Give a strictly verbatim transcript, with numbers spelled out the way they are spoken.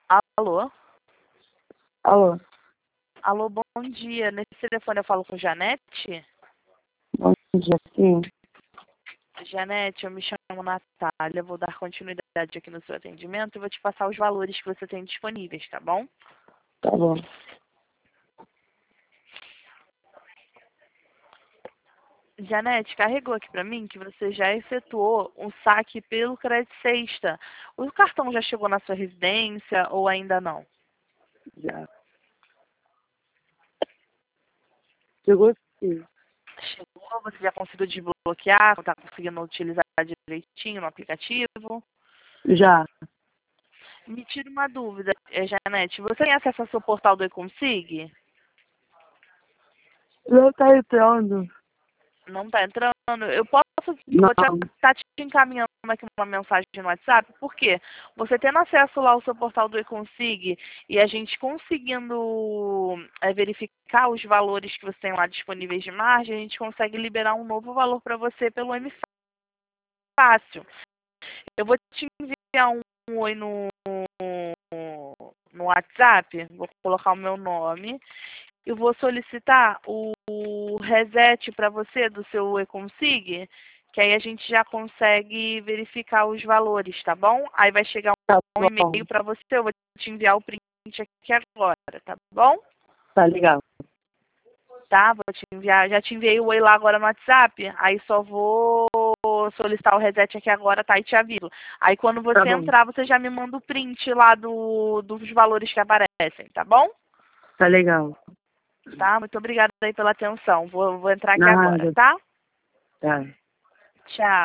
Alô? Alô, Alô, bom dia. Nesse telefone eu falo com Janete? bom dia, sim. Janete, eu me chamo Natália, vou dar continuidade aqui no seu atendimento e vou te passar os valores que você tem disponíveis, tá bom? Tá bom. Janete, carregou aqui pra mim que você já efetuou um saque pelo Crédito Sexta. O cartão já chegou na sua residência ou ainda não? Já. Chegou sim. Chegou, você já conseguiu desbloquear, está conseguindo utilizar direitinho no aplicativo? Já. Me tira uma dúvida, eh, Janete, você tem acesso ao seu portal do eConsig? Não tá entrando. Não está entrando? Eu posso, vou te, Não. tá te encaminhando aqui uma mensagem no WhatsApp, porque você tendo acesso lá ao seu portal do eConsig e a gente conseguindo é, verificar os valores que você tem lá disponíveis de margem, a gente consegue liberar um novo valor para você pelo M Fácil. Eu vou te enviar um, um oi no, no WhatsApp, vou colocar o meu nome. Eu vou solicitar o reset para você do seu eConsig, que aí a gente já consegue verificar os valores, tá bom? Aí vai chegar Tá um bom. e-mail para você, eu vou te enviar o print aqui agora, tá bom? Tá legal. Tá, vou te enviar, já te enviei o oi lá agora no WhatsApp, aí só vou solicitar o reset aqui agora, tá? E te aviso. Aí quando Tá você bom. entrar, você já me manda o print lá do, dos valores que aparecem, tá bom? Tá legal. Tá? Muito obrigada aí pela atenção. Vou, vou entrar aqui agora, Nada. tá? Tá. Tchau.